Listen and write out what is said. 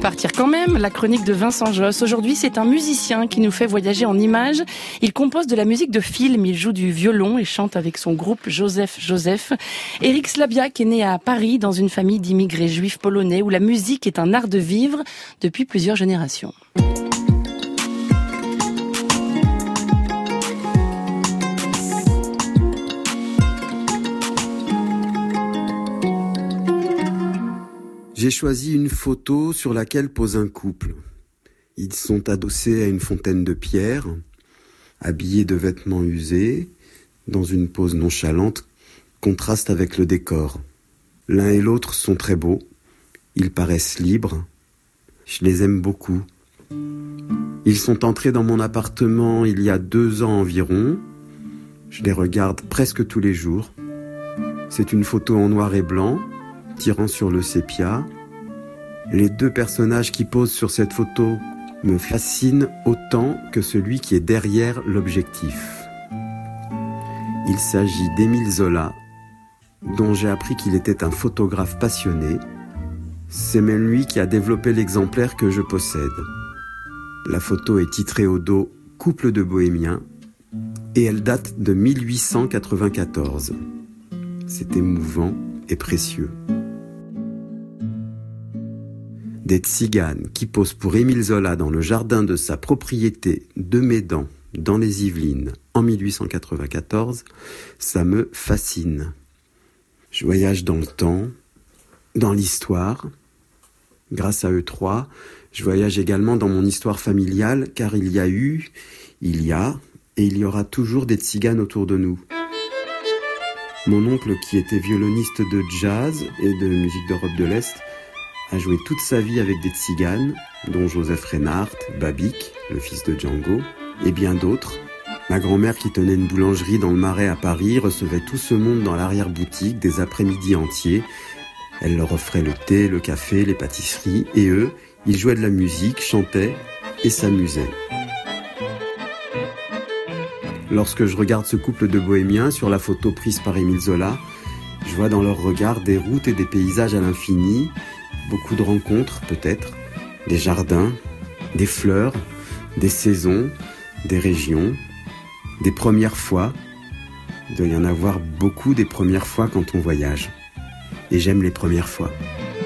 Partir quand même, la chronique de Vincent Josse. Aujourd'hui, c'est un musicien qui nous fait voyager en images. Il compose de la musique de film, il joue du violon et chante avec son groupe Joseph. Éric Slabiak est né à Paris dans une famille d'immigrés juifs polonais où la musique est un art de vivre depuis plusieurs générations. J'ai choisi une photo sur laquelle pose un couple. Ils sont adossés à une fontaine de pierre, habillés de vêtements usés, dans une pose nonchalante, contraste avec le décor. L'un et l'autre sont très beaux, ils paraissent libres, je les aime beaucoup. Ils sont entrés dans mon appartement il y a 2 ans environ, je les regarde presque tous les jours. C'est une photo en noir et blanc, tirant sur le sépia. Les 2 personnages qui posent sur cette photo me fascinent autant que celui qui est derrière l'objectif. Il s'agit d'Émile Zola, dont j'ai appris qu'il était un photographe passionné. C'est même lui qui a développé l'exemplaire que je possède. La photo est titrée au dos « Couple de bohémiens » et elle date de 1894. C'est émouvant et précieux. Des tziganes qui posent pour Émile Zola dans le jardin de sa propriété de Médan, dans les Yvelines, en 1894, ça me fascine. Je voyage dans le temps, dans l'histoire. Grâce à eux 3, je voyage également dans mon histoire familiale, car il y a et il y aura toujours des tziganes autour de nous. Mon oncle, qui était violoniste de jazz et de musique d'Europe de l'Est, a joué toute sa vie avec des tziganes, dont Joseph Reinhardt, Babik, le fils de Django, et bien d'autres. Ma grand-mère, qui tenait une boulangerie dans le Marais à Paris, recevait tout ce monde dans l'arrière-boutique des après-midi entiers. Elle leur offrait le thé, le café, les pâtisseries, et eux, ils jouaient de la musique, chantaient et s'amusaient. Lorsque je regarde ce couple de bohémiens sur la photo prise par Émile Zola, je vois dans leur regard des routes et des paysages à l'infini, beaucoup de rencontres peut-être, des jardins, des fleurs, des saisons, des régions, des premières fois. Il doit y en avoir beaucoup des premières fois quand on voyage. Et j'aime les premières fois.